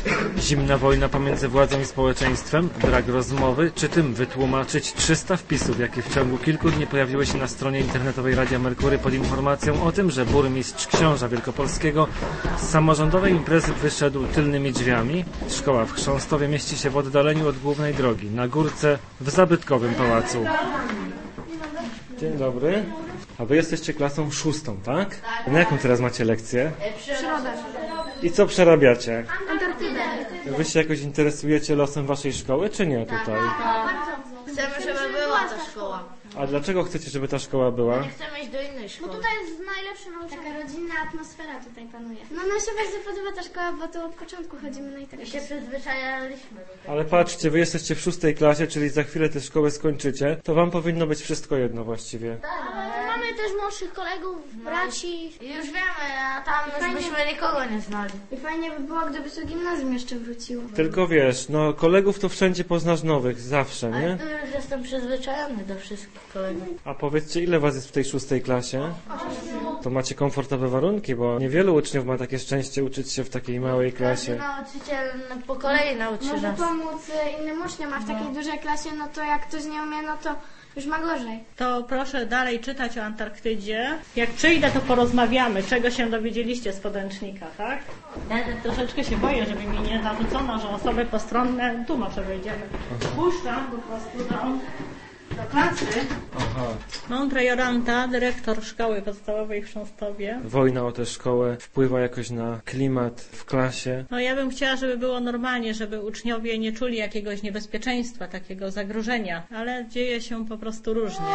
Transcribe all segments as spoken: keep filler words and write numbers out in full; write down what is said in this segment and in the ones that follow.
Zimna wojna pomiędzy władzą i społeczeństwem, brak rozmowy, czy tym wytłumaczyć trzysta wpisów, jakie w ciągu kilku dni pojawiły się na stronie internetowej Radia Merkury pod informacją o tym, że burmistrz Książa Wielkopolskiego z samorządowej imprezy wyszedł tylnymi drzwiami. Szkoła w Chrząstowie mieści się w oddaleniu od głównej drogi, na górce w zabytkowym pałacu. Dzień dobry. A wy jesteście klasą szóstą, tak? Tak. Na jaką teraz macie lekcję? Przyroda. I co przerabiacie? Antarktydę. Wy się jakoś interesujecie losem waszej szkoły, czy nie tutaj? Chcemy, żeby była ta szkoła. A dlaczego chcecie, żeby ta szkoła była? Nie chcemy iść do innej szkoły. Bo tutaj jest najlepsza nauka. Taka rodzinna atmosfera tutaj panuje. No nam się bardzo podoba ta szkoła, bo tu od początku chodzimy na i tak. I się przyzwyczajaliśmy do tego. Ale patrzcie, wy jesteście w szóstej klasie, czyli za chwilę tę szkołę skończycie, to wam powinno być wszystko jedno właściwie. Ale mamy też młodszych kolegów, braci. I już wiemy, a tam już byśmy nikogo nie znali. I fajnie by było, gdyby to gimnazjum jeszcze wróciło. Tylko wiesz, no kolegów to wszędzie poznasz nowych, zawsze, nie? Ale tu już jestem przyzwyczajony do wszystkich kolegów. A powiedzcie, ile was jest w tej szóstej klasie? To macie komfortowe warunki, bo niewielu uczniów ma takie szczęście uczyć się w takiej małej klasie. Nauczyciel po kolei nauczy Może nas. pomóc innym uczniom, a w takiej dużej klasie, no to jak ktoś nie umie, no to już ma gorzej. To proszę dalej czytać o Antarktydzie. Jak przyjdę, to porozmawiamy, czego się dowiedzieliście z podręcznika, tak? Ja troszeczkę się boję, żeby mi nie narzucono, że osoby postronne, tu może wejdziemy. Puszczam po prostu do, do klasy. Aha. Mądra Jolanta, dyrektor szkoły podstawowej w Chrząstowie. Wojna o tę szkołę wpływa jakoś na klimat w klasie. No ja bym chciała, żeby było normalnie, żeby uczniowie nie czuli jakiegoś niebezpieczeństwa, takiego zagrożenia, ale dzieje się po prostu różnie.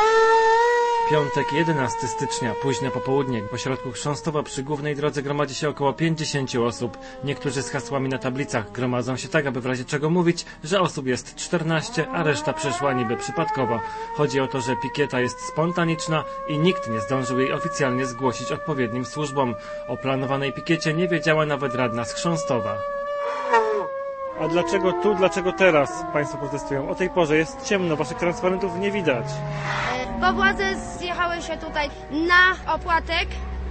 Piątek, jedenastego stycznia, późne popołudnie. Pośrodku Chrząstowa przy głównej drodze gromadzi się około pięćdziesięciu osób. Niektórzy z hasłami na tablicach gromadzą się tak, aby w razie czego mówić, że osób jest czternaście, a reszta przyszła niby przypadkowo. Chodzi o to, że pikieta jest spontaniczna i nikt nie zdążył jej oficjalnie zgłosić odpowiednim służbom. O planowanej pikiecie nie wiedziała nawet radna z Chrząstowa. A dlaczego tu, dlaczego teraz państwo protestują? O tej porze jest ciemno, waszych transparentów nie widać. Bo władze zjechały się tutaj na opłatek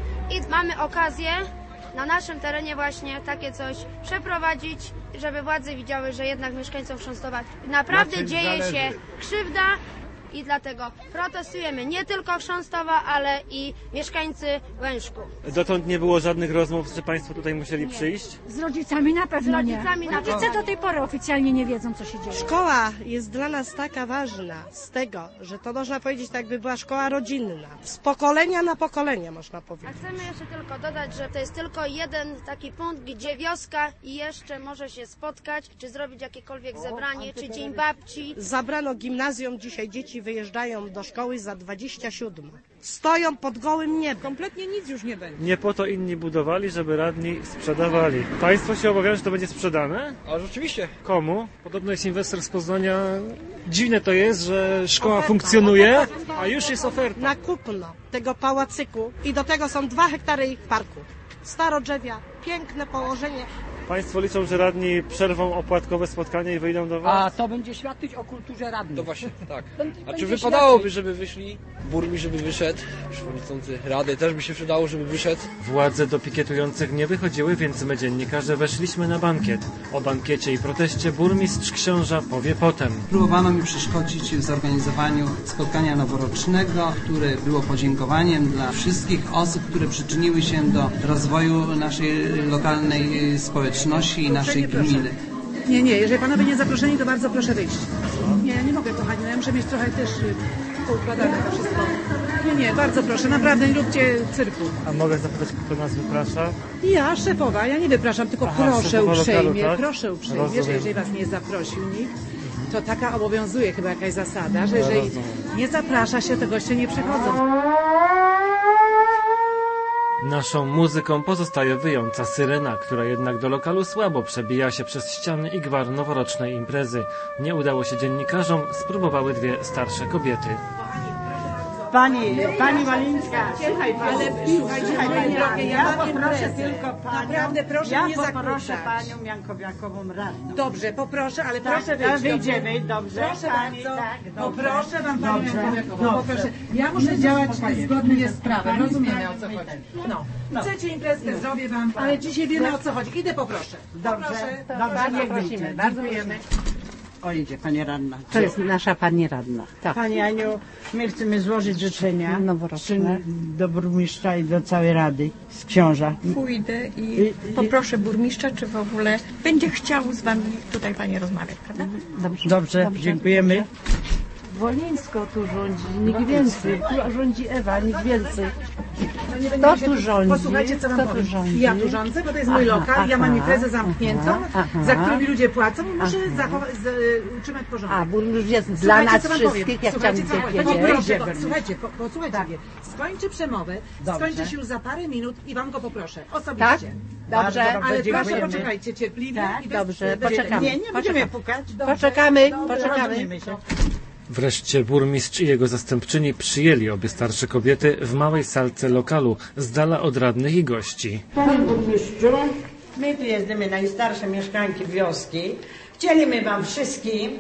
i mamy okazję na naszym terenie właśnie takie coś przeprowadzić, żeby władze widziały, że jednak mieszkańcom Chrząstowa naprawdę dzieje się krzywda i dlatego protestujemy nie tylko Chrząstowa, ale i mieszkańcy Łężku. Dotąd nie było żadnych rozmów, że państwo tutaj musieli nie. przyjść? Z rodzicami na pewno Z rodzicami nie. na Rodzice pewno. do tej pory oficjalnie nie wiedzą, co się dzieje. Szkoła jest dla nas taka ważna z tego, że to można powiedzieć tak, by była szkoła rodzinna. Z pokolenia na pokolenie można A powiedzieć. chcemy jeszcze tylko dodać, że to jest tylko jeden taki punkt, gdzie wioska i jeszcze może się spotkać, czy zrobić jakiekolwiek zebranie, czy dzień babci. Zabrano gimnazjum, dzisiaj dzieci wyjeżdżają do szkoły za dwadzieścia siedem. Stoją pod gołym niebem. Kompletnie nic już nie będzie. Nie po to inni budowali, żeby radni sprzedawali. Państwo się obawiają, że to będzie sprzedane? A rzeczywiście. Komu? Podobno jest inwestor z Poznania. Dziwne to jest, że szkoła Oferta, funkcjonuje, oferta. a już jest oferta. Na kupno tego pałacyku i do tego są dwa hektary parku. Starodrzewia, piękne położenie. Państwo liczą, że radni przerwą opłatkowe spotkanie i wyjdą do was? A to będzie świadczyć o kulturze radnych. No właśnie, tak. Będzie A czy świadczyć- wypadałoby, żeby wyszli? Burmistrz, żeby wyszedł. Przewodniczący Rady też by się przydało, żeby wyszedł. Władze do pikietujących nie wychodziły, więc my dziennikarze weszliśmy na bankiet. O bankiecie i proteście burmistrz Książa powie potem. Próbowano mi przeszkodzić w zorganizowaniu spotkania noworocznego, które było podziękowaniem dla wszystkich osób, które przyczyniły się do rozwoju naszej lokalnej społeczności i naszej gminy. Nie, nie, jeżeli panowie nie zaproszeni, to bardzo proszę wyjść. Nie, ja nie mogę, kochani, no ja muszę mieć trochę też y, poukładane to wszystko. Nie, nie, bardzo proszę, naprawdę nie róbcie cyrku. A mogę zapytać, kto nas wyprasza? Ja, szefowa, ja nie wypraszam, tylko Aha, proszę szefowa uprzejmie, lokalu, tak? proszę uprzejmie, Rozumiem. że jeżeli was nie zaprosił nikt, to taka obowiązuje chyba jakaś zasada, że jeżeli rozumiem. nie zaprasza się, to goście nie przychodzą. Naszą muzyką pozostaje wyjąca syrena, która jednak do lokalu słabo przebija się przez ściany i gwar noworocznej imprezy. Nie udało się dziennikarzom, spróbowały dwie starsze kobiety. Kochani, proszę bardzo, Pani, pani Walińska, słuchaj pani, Ale słuchajcie, słuchaj moje pani, drogie, ja ja mam poproszę imprezę. tylko panią, Naprawdę proszę ja nie poproszę zakłócać. panią Jankowiakową radną. Dobrze, poproszę, ale Tak, proszę tak, wyjść. wyjdziemy, dobrze. Proszę Pani, bardzo, tak, dobrze. poproszę wam panią Dobrze, Jankowiakową, dobrze. poproszę. Ja muszę działać zgodnie z prawem, Pani, rozumiemy o co pani, chodzi. no. No. Chcecie imprezkę, zrobię wam, ale dzisiaj wiemy o co chodzi. Idę poproszę. Dobrze, Poproszę. dobrze, niech wyjdzie. Bardzo dziękujemy. O, idzie pani radna. To jest nasza pani radna. Tak. Pani Aniu, my chcemy złożyć życzenia noworoczne do burmistrza i do całej rady z książa. Pójdę i poproszę burmistrza, czy w ogóle będzie chciał z wami tutaj pani rozmawiać, prawda? Dobrze, dobrze, Dobrze. dziękujemy. Wolińsko tu rządzi, nikt więcej. Tu rządzi Ewa, nikt więcej. No nie Kto się tu rządzi? Posłuchajcie, co wam Kto tu powiem. rządzi? Ja tu rządzę, bo to jest mój Aha, lokal, ja mam aha, imprezę zamkniętą, aha, za aha. którymi ludzie płacą i muszę zachować, z, utrzymać porządek. A, burmistrz jest dla Słuchajcie, nas co wam wszystkich, powiem. jak Słuchajcie, chciałam co tutaj wam powiem. wiedzieć. Proszę, Słuchajcie, po, posłuchajcie mnie. Skończę przemowę, Dobrze. skończę się już za parę minut i wam go poproszę. Osobiście. Tak? Dobrze. Bardzo Ale proszę dziękujemy. poczekajcie cierpliwie. Tak, i bez- dobrze, bez- poczekamy. Nie, nie będziemy pukać. Poczekamy, Dobrze, poczekamy. rozumiemy się. Wreszcie burmistrz i jego zastępczyni przyjęli obie starsze kobiety w małej salce lokalu, z dala od radnych i gości. Panie burmistrzu, my tu jesteśmy najstarsze mieszkanki wioski. Chcieliśmy wam wszystkim,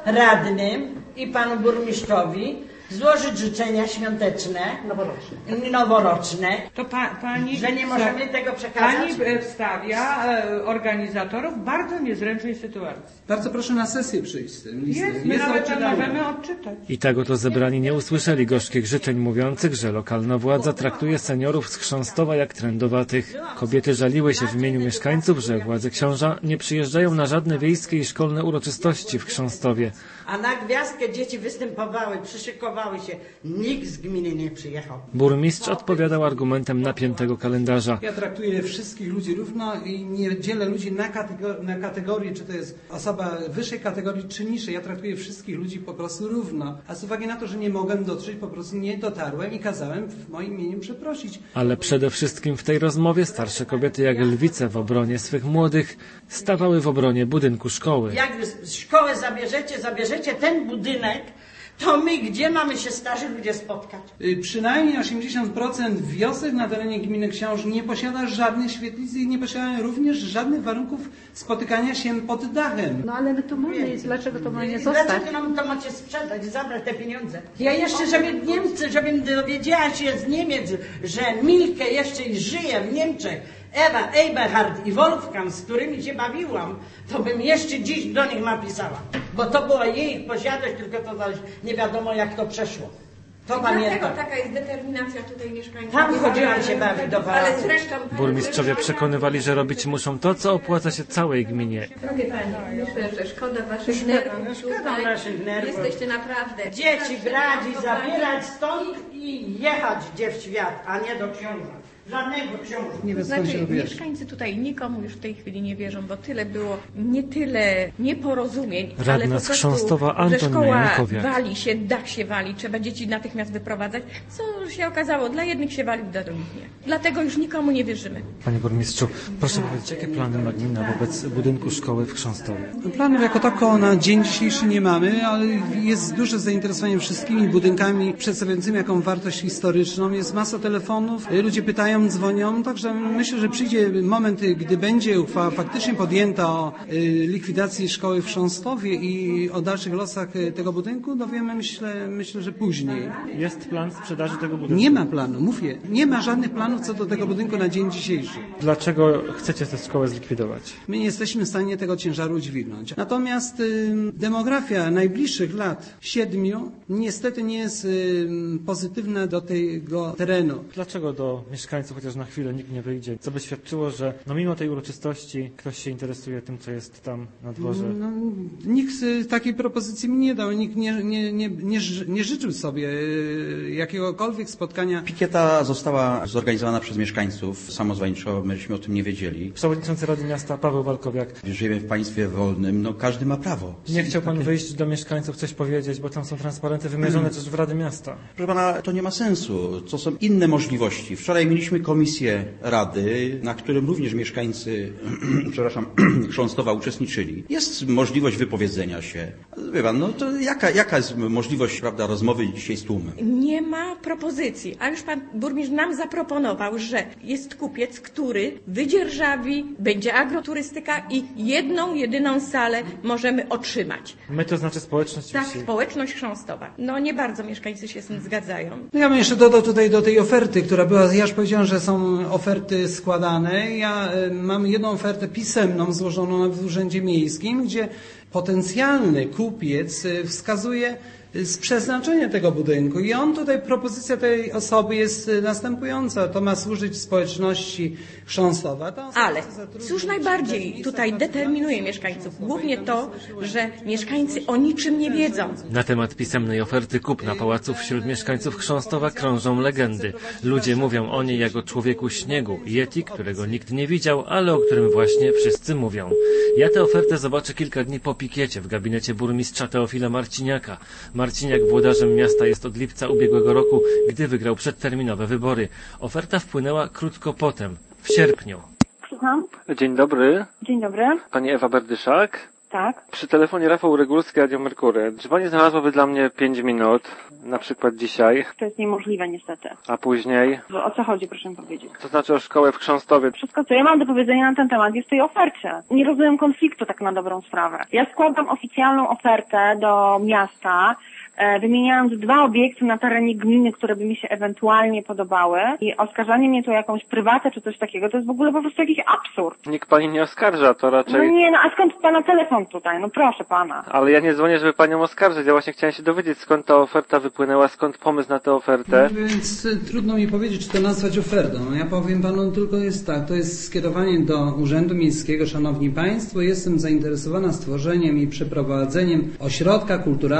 radnym i panu burmistrzowi złożyć życzenia świąteczne, noworoczne, noworoczne To pa, pani, że nie możemy tego przekazać. Pani wstawia e, organizatorów w bardzo niezręcznej sytuacji. Bardzo proszę na sesję przyjść z tym listem. Jest, my Jest nawet tam odczytane. możemy odczytać. I tak oto zebrani nie usłyszeli gorzkich życzeń mówiących, że lokalna władza traktuje seniorów z Chrząstowa jak trędowatych. Kobiety żaliły się w imieniu mieszkańców, że władze książa nie przyjeżdżają na żadne wiejskie i szkolne uroczystości w Chrząstowie. A na gwiazdkę dzieci występowały, przyszykowały się. Nikt z gminy nie przyjechał. Burmistrz odpowiadał argumentem napiętego kalendarza. Ja traktuję wszystkich ludzi równo i nie dzielę ludzi na, kategor- na kategorie, czy to jest osoba wyższej kategorii, czy niższej. Ja traktuję wszystkich ludzi po prostu równo. A z uwagi na to, że nie mogłem dotrzeć, po prostu nie dotarłem i kazałem w moim imieniu przeprosić. Ale przede wszystkim w tej rozmowie starsze kobiety jak lwice w obronie swych młodych stawały w obronie budynku szkoły. Jak szkołę zabierzecie, zabierzecie ten budynek, to my gdzie mamy się starzy ludzie spotkać? Y, Przynajmniej osiemdziesiąt procent wiosek na terenie gminy Książ nie posiada żadnych świetlicy i nie posiada również żadnych warunków spotykania się pod dachem. No ale my tu mamy, dlaczego to ma nie zostać? Dlaczego nam to macie sprzedać, zabrać te pieniądze? Ja jeszcze, żeby Niemcy, żebym dowiedziała się z Niemiec, że Milke jeszcze i żyje w Niemczech, Ewa, Eberhard i Wolfgang, z którymi się bawiłam, to bym jeszcze dziś do nich napisała. Bo to była jej posiadłość, tylko to zaś nie wiadomo jak to przeszło. To pamiętam. Dlatego taka jest determinacja tutaj mieszkańców. Tam chodziłam się bawić do Ale pałacu. zresztą... Burmistrzowie przekonywali, że robić muszą to, co opłaca się całej gminie. Drogie Pani, myślę, że szkoda Waszych Szkoda, nerwów. szkoda Tutaj naszych nerwów. Jesteście naprawdę... Dzieci brać i zabierać stąd i jechać gdzie w świat, a nie do książa. Żadnego książa. Nie wiem, skąd się Znaczy, dowiesz. mieszkańcy tutaj nikomu już w tej chwili nie wierzą, bo tyle było, nie tyle nieporozumień, Radna ale po z prostu, Chrząstowa że Antonina szkoła Jankowiak. wali się, dach się wali, trzeba dzieci natychmiast wyprowadzać, co się okazało, dla jednych się wali, dla drugich nie. Dlatego już nikomu nie wierzymy. Panie burmistrzu, proszę powiedzieć, jakie plany ma gmina wobec budynku szkoły w Chrząstowie? Planów jako tako na dzień dzisiejszy nie mamy, ale jest duże zainteresowanie wszystkimi budynkami przedstawiającymi jaką wartość historyczną. Jest masa telefonów, ludzie pytają, dzwonią, także myślę, że przyjdzie moment, gdy będzie uchwała faktycznie podjęta o y, likwidacji szkoły w Chrząstowie i o dalszych losach y, tego budynku, dowiemy myślę, myślę, że później. Jest plan sprzedaży tego budynku? Nie ma planu, mówię, nie ma żadnych planów co do tego budynku na dzień dzisiejszy. Dlaczego chcecie tę szkołę zlikwidować? My nie jesteśmy w stanie tego ciężaru udźwignąć. Natomiast y, demografia najbliższych lat, siedmiu, niestety nie jest y, pozytywna do tego terenu. Dlaczego do mieszkańców chociaż na chwilę nikt nie wyjdzie? Co by świadczyło, że no mimo tej uroczystości ktoś się interesuje tym, co jest tam na dworze? No, nikt y, takiej propozycji mi nie dał, nikt nie, nie, nie, nie, ży- nie życzył sobie y, jakiegokolwiek spotkania. Pikieta została zorganizowana przez mieszkańców samozwańczo, myśmy o tym nie wiedzieli. Przewodniczący Rady Miasta Paweł Walkowiak. Żyjemy w państwie wolnym, no każdy ma prawo. Nie chciał pan wyjść do mieszkańców, coś powiedzieć, bo tam są transparenty wymierzone też w Rady Miasta. Proszę pana, to nie ma sensu. To są inne możliwości. Wczoraj mieliśmy komisję Rady, na którym również mieszkańcy, przepraszam, Chrząstowa uczestniczyli. Jest możliwość wypowiedzenia się. wie pan, no to jaka, jaka jest możliwość, prawda, rozmowy dzisiaj z tłumem? Nie ma propozycji, a już pan burmistrz nam zaproponował, że jest kupiec, który wydzierżawi, będzie agroturystyka i jedną, jedyną salę możemy otrzymać. My to znaczy społeczność Tak, wsi. społeczność chrząstowa. No nie bardzo mieszkańcy się z tym zgadzają. No ja bym jeszcze dodał tutaj do tej oferty, która była, ja już powiedziałem, że są oferty składane. Ja y, mam jedną ofertę pisemną złożoną w Urzędzie Miejskim, gdzie potencjalny kupiec y, wskazuje z przeznaczenie tego budynku. I on tutaj, propozycja tej osoby jest następująca. To ma służyć społeczności Chrząstowa. Ale cóż najbardziej tutaj determinuje mieszkańców? Głównie to, że mieszkańcy o niczym nie wiedzą. Na temat pisemnej oferty kupna pałacu wśród mieszkańców Chrząstowa krążą legendy. Ludzie mówią o niej jak o człowieku śniegu, yeti, którego nikt nie widział, ale o którym właśnie wszyscy mówią. Ja tę ofertę zobaczę kilka dni po pikiecie w gabinecie burmistrza Teofila Marciniaka. Marciniak włodarzem miasta jest od lipca ubiegłego roku, gdy wygrał przedterminowe wybory. Oferta wpłynęła krótko potem, w sierpniu. Słucham? Dzień dobry. Dzień dobry. Pani Ewa Berdyszak? Tak. Przy telefonie Rafał Regulski, Radio Merkury. Czy pani znalazłaby dla mnie pięć minut, na przykład dzisiaj? To jest niemożliwe niestety. A później? O co chodzi, proszę mi powiedzieć? To znaczy o szkołę w Chrząstowie. Wszystko, co ja mam do powiedzenia na ten temat, jest w tej ofercie. Nie rozumiem konfliktu tak na dobrą sprawę. Ja składam oficjalną ofertę do miasta, wymieniając dwa obiekty na terenie gminy, które by mi się ewentualnie podobały, i oskarżanie mnie tu o jakąś prywatę czy coś takiego, to jest w ogóle po prostu jakiś absurd. Nikt pani nie oskarża, to raczej... No nie, no a skąd pana telefon tutaj? No proszę pana. Ale ja nie dzwonię, żeby panią oskarżyć, ja właśnie chciałem się dowiedzieć, skąd ta oferta wypłynęła, skąd pomysł na tę ofertę. No, więc trudno mi powiedzieć, czy to nazwać ofertą. Ja powiem panu, tylko jest tak, to jest skierowanie do Urzędu Miejskiego. Szanowni Państwo, jestem zainteresowana stworzeniem i przeprowadzeniem ośrodka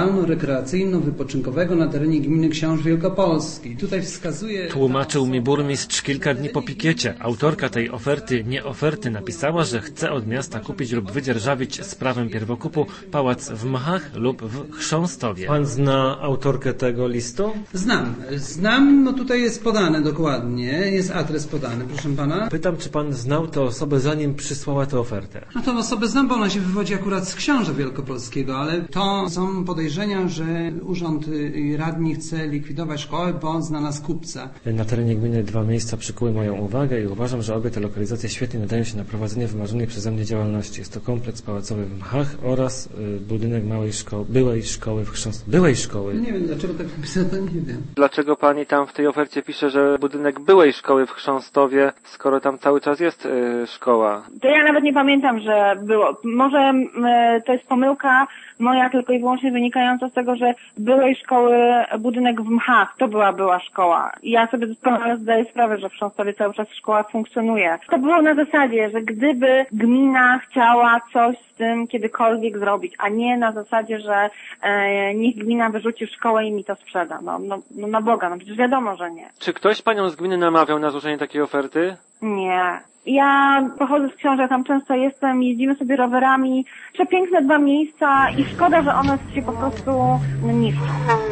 kulturalno-rekreacyjno-wypoczynkowego na terenie gminy Książ Wielkopolskiej. Tutaj wskazuje... Tłumaczył mi burmistrz kilka dni po pikiecie. Autorka tej oferty, nie oferty, napisała, że chce od miasta kupić lub wydzierżawić z prawem pierwokupu pałac w Mchach lub w Chrząstowie. Pan zna autorkę tego listu? Znam. Znam, no tutaj jest podane dokładnie, jest adres podany, proszę pana. Pytam, czy pan znał tę osobę, zanim przysłała tę ofertę? No tą osobę znam, bo ona się wywodzi akurat z Książa Wielkopolskiego, ale to są podejrzenia, że urząd radni chce likwidować szkołę, bo znalazł kupca. Na terenie gminy dwa miejsca przykuły moją uwagę i uważam, że obie te lokalizacje świetnie nadają się na prowadzenie wymarzonej przeze mnie działalności. Jest to kompleks pałacowy w Mchach oraz y, budynek małej szkoły, byłej szkoły w Chrząstowie. Byłej szkoły. Nie wiem, dlaczego tak napisano, to nie wiem. Dlaczego pani tam w tej ofercie pisze, że budynek byłej szkoły w Chrząstowie, skoro tam cały czas jest y, szkoła? To ja nawet nie pamiętam, że było. Może y, to jest pomyłka moja tylko i wyłącznie wynikająca z tego, że byłej szkoły budynek w Mchach, to była była szkoła. I ja sobie doskonale zdaję sprawę, że w Chrząstowie cały czas szkoła funkcjonuje. To było na zasadzie, że gdyby gmina chciała coś z tym kiedykolwiek zrobić, a nie na zasadzie, że e, niech gmina wyrzuci szkołę i mi to sprzeda. No, no, no na Boga, no przecież wiadomo, że nie. Czy ktoś panią z gminy namawiał na złożenie takiej oferty? Nie. Ja pochodzę z Książa, tam często jestem, jeździmy sobie rowerami. Przepiękne dwa miejsca i szkoda, że one się po prostu niszczą.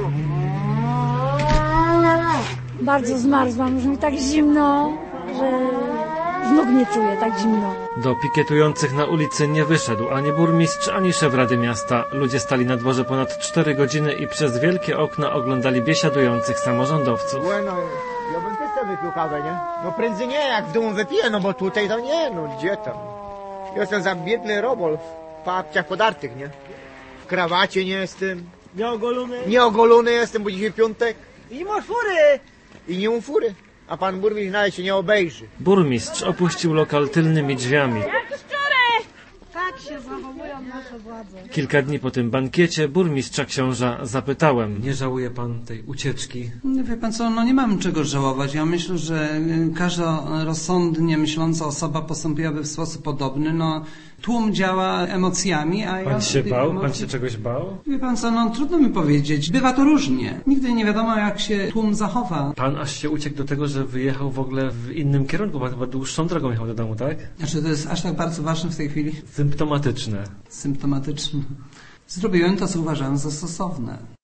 Bardzo zmarzłam, już mi tak zimno, że z nóg nie czuję, tak zimno. Do pikietujących na ulicy nie wyszedł ani burmistrz, ani szef Rady Miasta. Ludzie stali na dworze ponad cztery godziny i przez wielkie okna oglądali biesiadujących samorządowców. Bueno, ja bym też sobie wypił kawę, nie? No prędzej nie, jak w domu wypiję, no bo tutaj to nie, no gdzie tam. Ja jestem za biedny robol, w papciach podartych, nie? W krawacie nie jestem. Nieogolony? Nieogolony jestem, bo dzisiaj piątek. I nie masz fury! I nie mam fury. A pan burmistrz nawet się nie obejrzy. Burmistrz opuścił lokal tylnymi drzwiami. Tak się zachowują nasze władze. Kilka dni po tym bankiecie burmistrza Książa zapytałem: nie żałuje pan tej ucieczki? No wie pan co, no nie mam czego żałować. Ja myślę, że każda rozsądnie myśląca osoba postąpiłaby w sposób podobny. No, tłum działa emocjami, a Pan ja... się bał? emocji... Pan się czegoś bał? Wie pan co, no trudno mi powiedzieć. Bywa to różnie. Nigdy nie wiadomo, jak się tłum zachowa. Pan aż się uciekł do tego, że wyjechał w ogóle w innym kierunku. Pan chyba dłuższą drogą jechał do domu, tak? Znaczy to jest aż tak bardzo ważne w tej chwili? Symptomatyczne. Symptomatyczne. Zrobiłem to, co uważałem za stosowne.